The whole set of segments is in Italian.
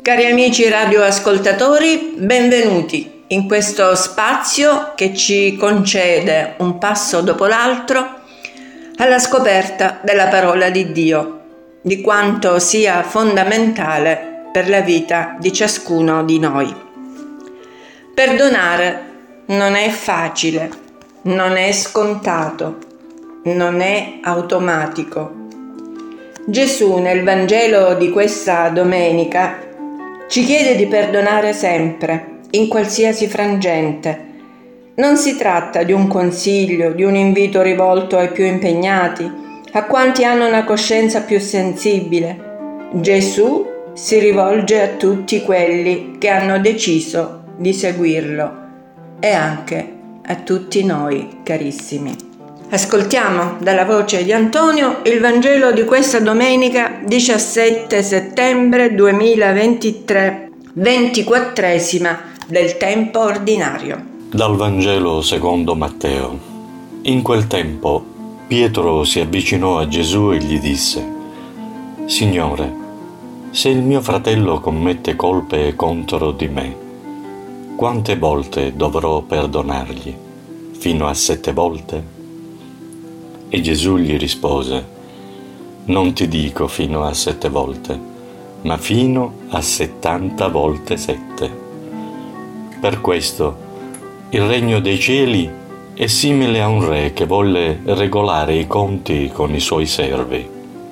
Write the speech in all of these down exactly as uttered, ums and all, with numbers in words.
Cari amici radioascoltatori, benvenuti in questo spazio che ci concede un passo dopo l'altro alla scoperta della parola di Dio, di quanto sia fondamentale per la vita di ciascuno di noi. Perdonare non è facile, non è scontato, non è automatico. Gesù nel Vangelo di questa domenica ci chiede di perdonare sempre, in qualsiasi frangente. Non si tratta di un consiglio, di un invito rivolto ai più impegnati, a quanti hanno una coscienza più sensibile. Gesù si rivolge a tutti quelli che hanno deciso di seguirlo e anche a tutti noi, carissimi. Ascoltiamo dalla voce di Antonio il Vangelo di questa domenica diciassette settembre duemilaventitré, ventiquattresima del tempo ordinario. Dal Vangelo secondo Matteo. In quel tempo Pietro si avvicinò a Gesù e gli disse: Signore, se il mio fratello commette colpe contro di me, quante volte dovrò perdonargli? Fino a sette volte? E Gesù gli rispose: Non ti dico fino a sette volte, ma fino a settanta volte sette. Per questo il regno dei cieli è simile a un re che volle regolare i conti con i suoi servi.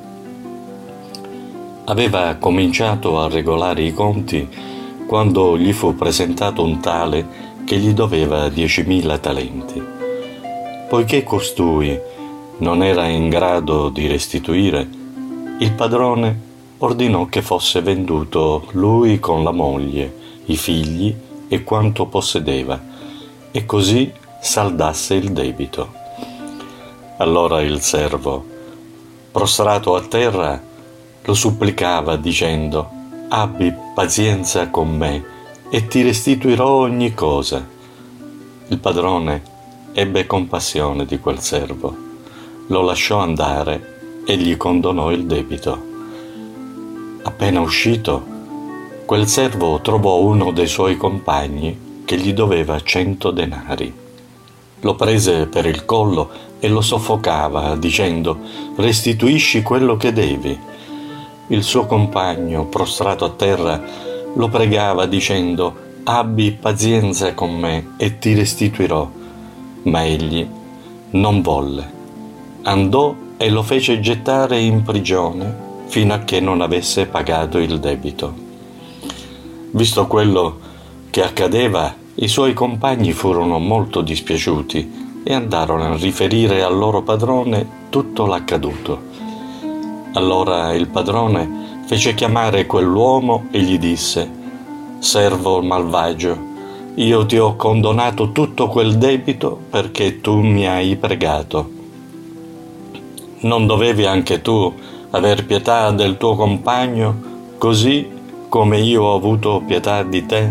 Aveva cominciato a regolare i conti quando gli fu presentato un tale che gli doveva diecimila talenti. Poiché costui non era in grado di restituire, il padrone ordinò che fosse venduto lui con la moglie, i figli e quanto possedeva, e così saldasse il debito. Allora il servo, prostrato a terra, lo supplicava dicendo: Abbi pazienza con me e ti restituirò ogni cosa. Il padrone ebbe compassione di quel servo, lo lasciò andare e gli condonò il debito. Appena uscito, quel servo trovò uno dei suoi compagni che gli doveva cento denari. Lo prese per il collo e lo soffocava, dicendo: Restituisci quello che devi. Il suo compagno, prostrato a terra, lo pregava, dicendo: Abbi pazienza con me e ti restituirò. Ma egli non volle. Andò e lo fece gettare in prigione fino a che non avesse pagato il debito. Visto quello che accadeva, i suoi compagni furono molto dispiaciuti e andarono a riferire al loro padrone tutto l'accaduto. Allora il padrone fece chiamare quell'uomo e gli disse: Servo malvagio, io ti ho condonato tutto quel debito perché tu mi hai pregato. Non dovevi anche tu aver pietà del tuo compagno, così come io ho avuto pietà di te?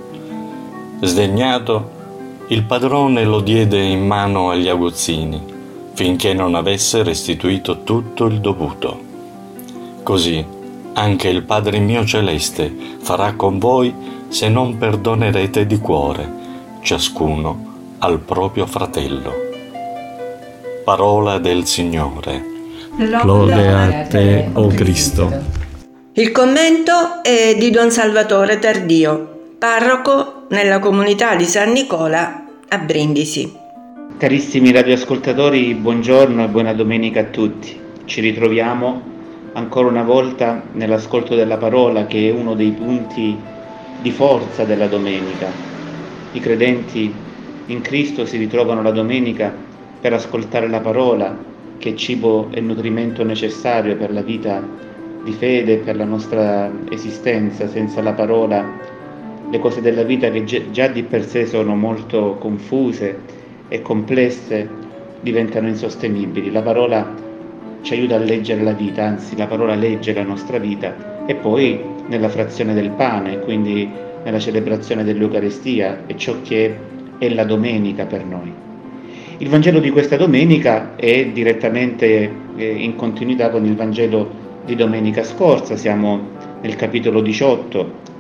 Sdegnato, il padrone lo diede in mano agli aguzzini, finché non avesse restituito tutto il dovuto. Così anche il Padre mio celeste farà con voi se non perdonerete di cuore, ciascuno al proprio fratello. Parola del Signore. Lode a te, o Cristo. Il commento è di Don Salvatore Tardio, parroco nella comunità di San Nicola a Brindisi. Carissimi radioascoltatori, buongiorno e buona domenica a tutti. Ci ritroviamo ancora una volta nell'ascolto della parola, che è uno dei punti di forza della domenica. I credenti in Cristo si ritrovano la domenica per ascoltare la parola, che è cibo e nutrimento necessario per la vita di fede e per la nostra esistenza. Senza la parola le cose della vita, che già di per sé sono molto confuse e complesse, diventano insostenibili. La parola ci aiuta a leggere la vita, anzi la parola legge la nostra vita, e poi nella frazione del pane, quindi nella celebrazione dell'Eucaristia, e ciò che è la domenica per noi. Il Vangelo di questa domenica è direttamente in continuità con il Vangelo di domenica scorsa. Siamo nel capitolo diciotto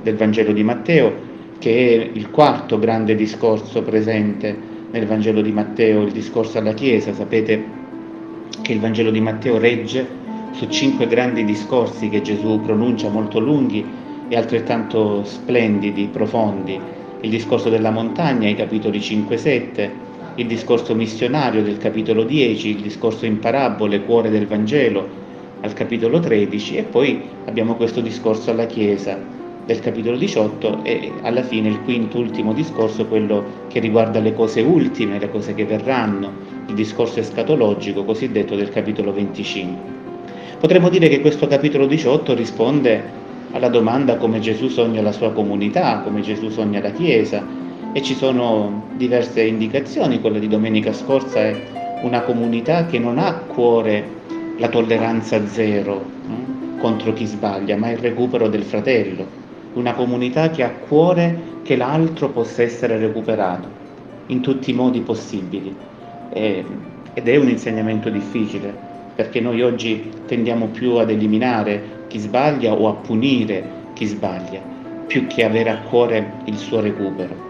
del Vangelo di Matteo, che è il quarto grande discorso presente nel Vangelo di Matteo, il discorso alla Chiesa. Sapete che il Vangelo di Matteo regge su cinque grandi discorsi che Gesù pronuncia, molto lunghi e altrettanto splendidi, profondi. Il discorso della montagna, i capitoli cinque sette, il discorso missionario del capitolo dieci, il discorso in parabole, cuore del Vangelo, al capitolo tredici, e poi abbiamo questo discorso alla Chiesa del capitolo diciotto e alla fine il quinto ultimo discorso, quello che riguarda le cose ultime, le cose che verranno, il discorso escatologico cosiddetto del capitolo venticinque. Potremmo dire che questo capitolo diciotto risponde alla domanda come Gesù sogna la sua comunità, come Gesù sogna la Chiesa, e ci sono diverse indicazioni. Quella di domenica scorsa è una comunità che non ha a cuore la tolleranza zero eh, contro chi sbaglia, ma il recupero del fratello, una comunità che ha a cuore che l'altro possa essere recuperato in tutti i modi possibili. E, ed è un insegnamento difficile, perché noi oggi tendiamo più ad eliminare chi sbaglia o a punire chi sbaglia, più che avere a cuore il suo recupero.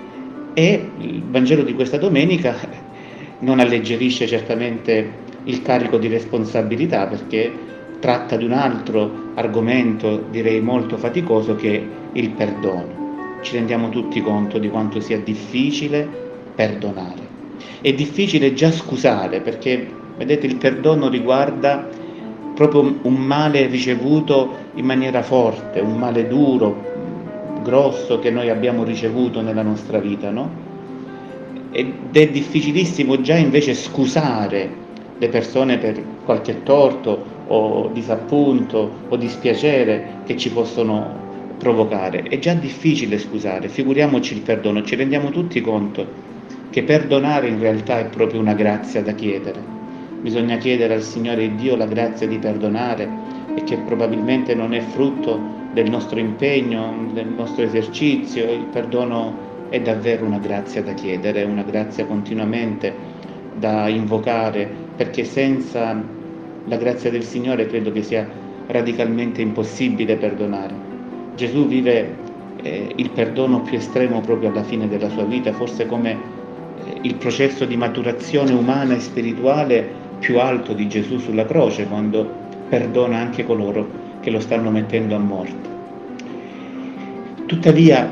E il Vangelo di questa domenica non alleggerisce certamente il carico di responsabilità, perché tratta di un altro argomento, direi molto faticoso, che è il perdono. Ci rendiamo tutti conto di quanto sia difficile perdonare. È difficile già scusare, perché vedete, il perdono riguarda proprio un male ricevuto in maniera forte, un male duro, grosso, che noi abbiamo ricevuto nella nostra vita, no? Ed è difficilissimo già invece scusare le persone per qualche torto o disappunto o dispiacere che ci possono provocare. È già difficile scusare, figuriamoci il perdono. Ci rendiamo tutti conto che perdonare in realtà è proprio una grazia da chiedere. Bisogna chiedere al Signore Dio la grazia di perdonare, e che probabilmente non è frutto del nostro impegno, del nostro esercizio. Il perdono è davvero una grazia da chiedere, una grazia continuamente da invocare, perché senza la grazia del Signore credo che sia radicalmente impossibile perdonare. Gesù vive eh, il perdono più estremo proprio alla fine della sua vita, forse come eh, il processo di maturazione umana e spirituale più alto di Gesù sulla croce, quando perdona anche coloro che lo stanno mettendo a morte. Tuttavia,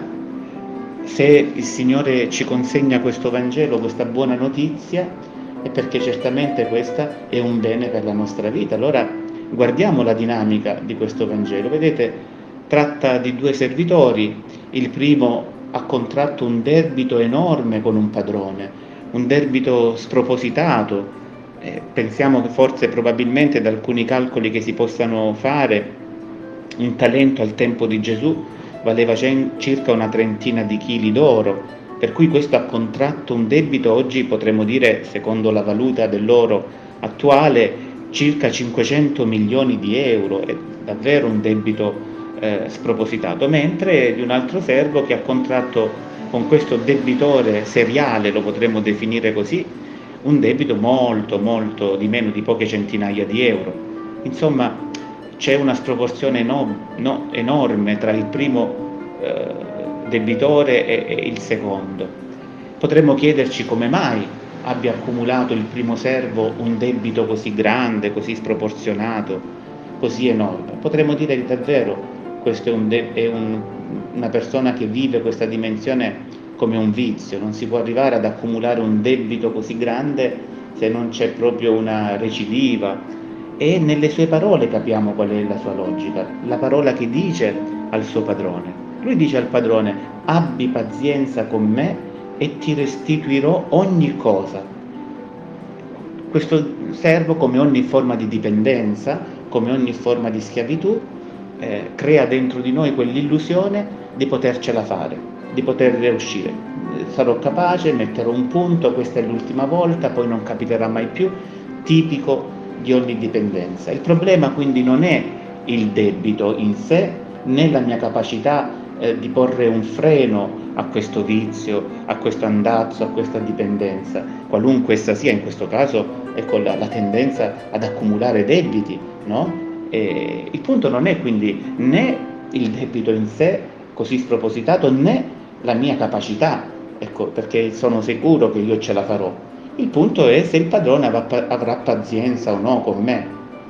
se il Signore ci consegna questo Vangelo, questa buona notizia, è perché certamente questa è un bene per la nostra vita. Allora guardiamo la dinamica di questo Vangelo. Vedete, tratta di due servitori. Il primo ha contratto un debito enorme con un padrone, un debito spropositato. Eh, pensiamo che forse probabilmente da alcuni calcoli che si possano fare, un talento al tempo di Gesù valeva circa una trentina di chili d'oro, per cui questo ha contratto un debito, oggi potremmo dire, secondo la valuta dell'oro attuale, circa cinquecento milioni di euro. È davvero un debito eh, spropositato, mentre di un altro servo che ha contratto con questo debitore seriale, lo potremmo definire così, un debito molto molto di meno di poche centinaia di euro. Insomma, c'è una sproporzione no, no, enorme tra il primo eh, debitore e, e il secondo. Potremmo chiederci come mai abbia accumulato il primo servo un debito così grande, così sproporzionato, così enorme. Potremmo dire che davvero questo è, un de- è un, una persona che vive questa dimensione come un vizio. Non si può arrivare ad accumulare un debito così grande se non c'è proprio una recidiva. E nelle sue parole capiamo qual è la sua logica, la parola che dice al suo padrone. Lui dice al padrone: abbi pazienza con me e ti restituirò ogni cosa. Questo servo, come ogni forma di dipendenza, come ogni forma di schiavitù, eh, crea dentro di noi quell'illusione di potercela fare, di poter riuscire. Sarò capace, metterò un punto, questa è l'ultima volta, poi non capiterà mai più, tipico di ogni dipendenza. Il problema quindi non è il debito in sé, né la mia capacità eh, di porre un freno a questo vizio, a questo andazzo, a questa dipendenza, qualunque essa sia. In questo caso, ecco, la, la tendenza ad accumulare debiti, no? E il punto non è quindi né il debito in sé, così spropositato, né la mia capacità, ecco, perché sono sicuro che io ce la farò. Il punto è se il padrone avrà pazienza o no con me.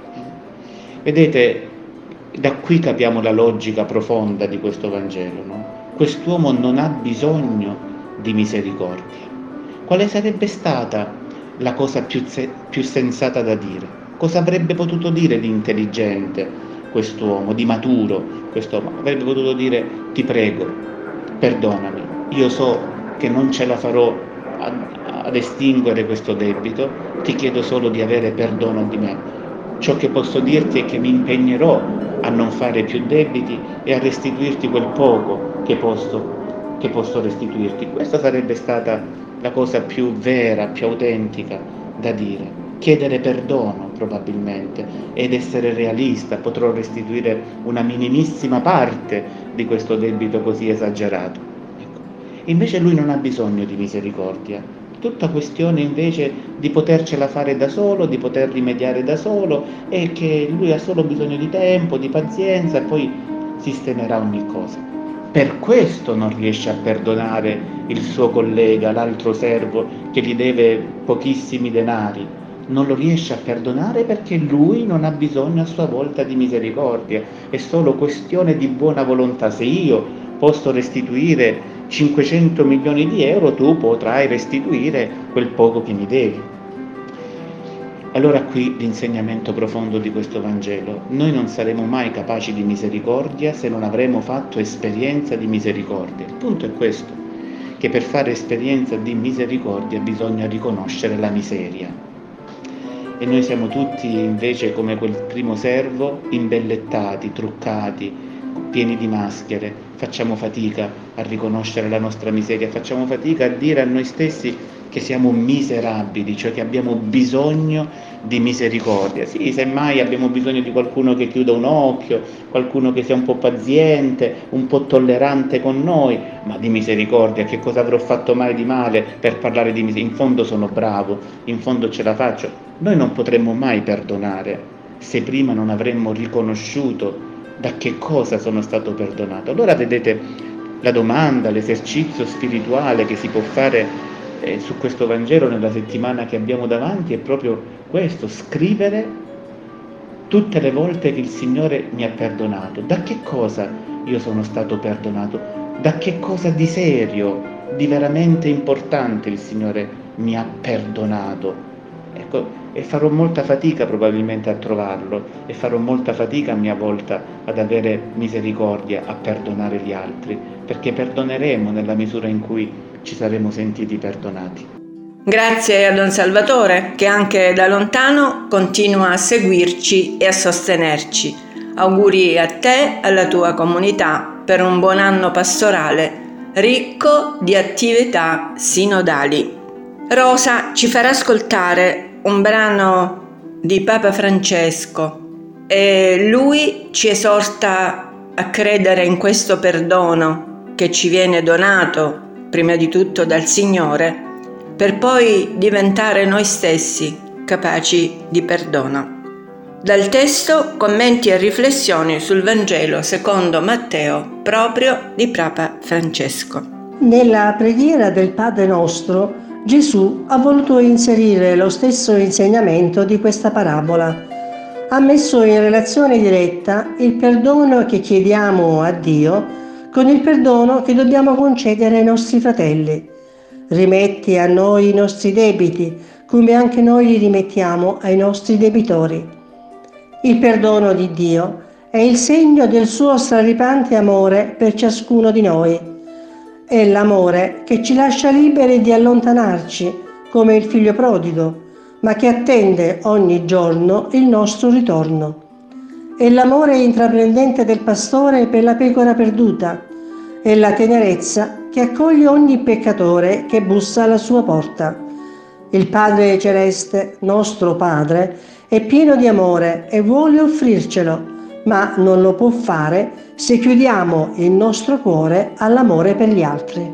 Vedete, da qui capiamo la logica profonda di questo Vangelo, no? Quest'uomo non ha bisogno di misericordia. Quale sarebbe stata la cosa più, se- più sensata da dire? Cosa avrebbe potuto dire di intelligente quest'uomo, di maturo quest'uomo? Avrebbe potuto dire: ti prego, perdonami, io so che non ce la farò a- ad estinguere questo debito, ti chiedo solo di avere perdono di me. Ciò che posso dirti è che mi impegnerò a non fare più debiti e a restituirti quel poco che posso, che posso restituirti. Questa sarebbe stata la cosa più vera, più autentica da dire. Chiedere perdono probabilmente ed essere realista. Potrò restituire una minimissima parte di questo debito così esagerato. Ecco. Invece lui non ha bisogno di misericordia. Tutta questione invece di potercela fare da solo, di poter rimediare da solo, e che lui ha solo bisogno di tempo, di pazienza, e poi sistemerà ogni cosa. Per questo non riesce a perdonare il suo collega, l'altro servo che gli deve pochissimi denari. Non lo riesce a perdonare perché lui non ha bisogno a sua volta di misericordia. È solo questione di buona volontà. Se io posso restituire cinquecento milioni di euro, tu potrai restituire quel poco che mi devi. Allora qui l'insegnamento profondo di questo Vangelo: noi non saremo mai capaci di misericordia se non avremo fatto esperienza di misericordia. Il punto è questo, che per fare esperienza di misericordia bisogna riconoscere la miseria. E noi siamo tutti invece come quel primo servo, imbellettati, truccati, pieni di maschere. Facciamo fatica a riconoscere la nostra miseria, facciamo fatica a dire a noi stessi che siamo miserabili, cioè che abbiamo bisogno di misericordia. Sì, semmai abbiamo bisogno di qualcuno che chiuda un occhio, qualcuno che sia un po' paziente, un po' tollerante con noi, ma di misericordia, che cosa avrò fatto mai di male per parlare di misericordia? In fondo sono bravo, in fondo ce la faccio. Noi non potremmo mai perdonare se prima non avremmo riconosciuto da che cosa sono stato perdonato. Allora vedete, la domanda, l'esercizio spirituale che si può fare eh, su questo Vangelo nella settimana che abbiamo davanti è proprio questo: scrivere tutte le volte che il Signore mi ha perdonato. Da che cosa io sono stato perdonato? Da che cosa di serio, di veramente importante il Signore mi ha perdonato? Ecco, e farò molta fatica probabilmente a trovarlo, e farò molta fatica a mia volta ad avere misericordia, a perdonare gli altri, perché perdoneremo nella misura in cui ci saremo sentiti perdonati. Grazie a Don Salvatore, che anche da lontano continua a seguirci e a sostenerci. Auguri a te, alla tua comunità, per un buon anno pastorale ricco di attività sinodali. Rosa ci farà ascoltare un brano di Papa Francesco e lui ci esorta a credere in questo perdono che ci viene donato prima di tutto dal Signore, per poi diventare noi stessi capaci di perdono. Dal testo commenti e riflessioni sul Vangelo secondo Matteo, proprio di Papa Francesco. Nella preghiera del Padre Nostro, Gesù ha voluto inserire lo stesso insegnamento di questa parabola. Ha messo in relazione diretta il perdono che chiediamo a Dio con il perdono che dobbiamo concedere ai nostri fratelli. Rimetti a noi i nostri debiti, come anche noi li rimettiamo ai nostri debitori. Il perdono di Dio è il segno del suo straripante amore per ciascuno di noi. È l'amore che ci lascia liberi di allontanarci, come il figlio prodigo, ma che attende ogni giorno il nostro ritorno. È l'amore intraprendente del pastore per la pecora perduta. È la tenerezza che accoglie ogni peccatore che bussa alla sua porta. Il Padre Celeste, nostro Padre, è pieno di amore e vuole offrircelo, ma non lo può fare se chiudiamo il nostro cuore all'amore per gli altri.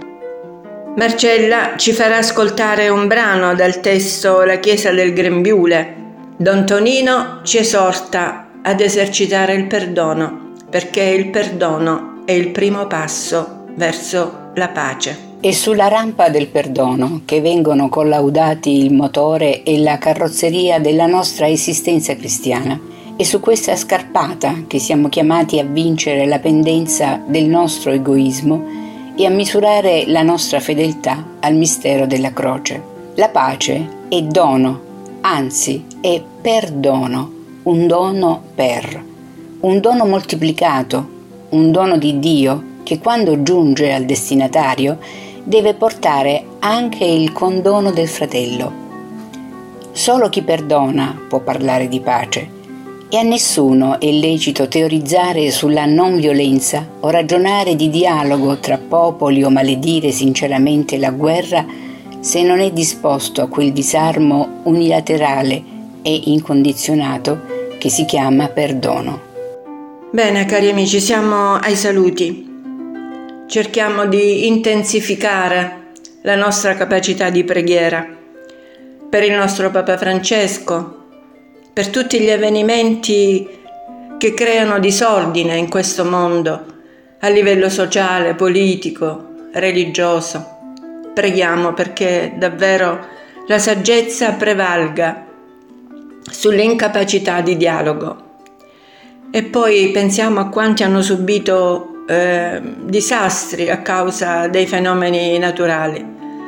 Marcella ci farà ascoltare un brano dal testo La Chiesa del Grembiule. Don Tonino ci esorta ad esercitare il perdono, perché il perdono è il primo passo verso la pace. È sulla rampa del perdono che vengono collaudati il motore e la carrozzeria della nostra esistenza cristiana. È su questa scarpata che siamo chiamati a vincere la pendenza del nostro egoismo e a misurare la nostra fedeltà al mistero della croce. La pace è dono, anzi è perdono, un dono per, un dono moltiplicato, un dono di Dio che quando giunge al destinatario deve portare anche il condono del fratello. Solo chi perdona può parlare di pace e a nessuno è lecito teorizzare sulla non violenza o ragionare di dialogo tra popoli o maledire sinceramente la guerra se non è disposto a quel disarmo unilaterale e incondizionato che si chiama perdono. Bene, cari amici, siamo ai saluti. Cerchiamo di intensificare la nostra capacità di preghiera per il nostro Papa Francesco, per tutti gli avvenimenti che creano disordine in questo mondo a livello sociale, politico, religioso. Preghiamo perché davvero la saggezza prevalga sull'incapacità di dialogo. E poi pensiamo a quanti hanno subito Eh, disastri a causa dei fenomeni naturali.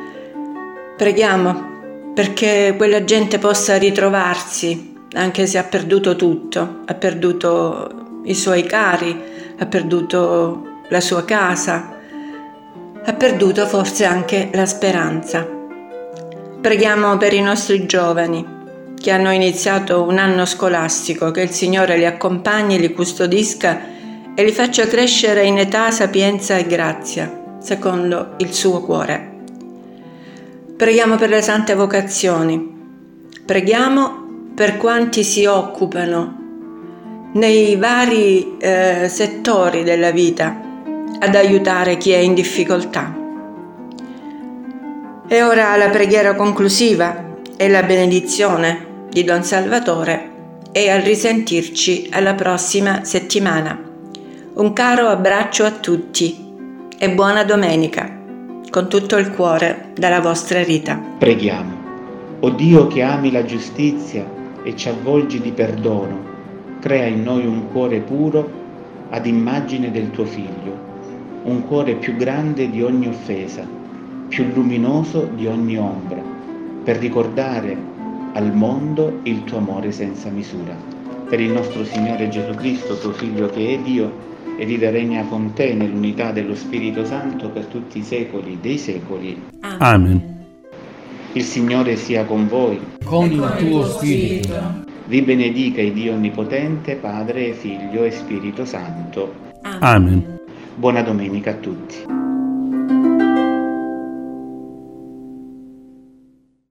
Preghiamo perché quella gente possa ritrovarsi, anche se ha perduto tutto, ha perduto i suoi cari, ha perduto la sua casa, ha perduto forse anche la speranza. Preghiamo per i nostri giovani che hanno iniziato un anno scolastico, che il Signore li accompagni, li custodisca e li faccia crescere in età, sapienza e grazia, secondo il suo cuore. Preghiamo per le sante vocazioni. Preghiamo per quanti si occupano nei vari eh, settori della vita ad aiutare chi è in difficoltà. E ora la preghiera conclusiva e la benedizione di Don Salvatore e al risentirci alla prossima settimana. Un caro abbraccio a tutti e buona domenica, con tutto il cuore dalla vostra Rita. Preghiamo. O Dio che ami la giustizia e ci avvolgi di perdono, crea in noi un cuore puro ad immagine del tuo Figlio, un cuore più grande di ogni offesa, più luminoso di ogni ombra, per ricordare al mondo il tuo amore senza misura. Per il nostro Signore Gesù Cristo, tuo Figlio che è Dio, e vive e regna con te nell'unità dello Spirito Santo per tutti i secoli dei secoli. Amen. Il Signore sia con voi. Con il tuo spirito. Vi benedica il Dio Onnipotente, Padre, Figlio e Spirito Santo. Amen. Buona domenica a tutti.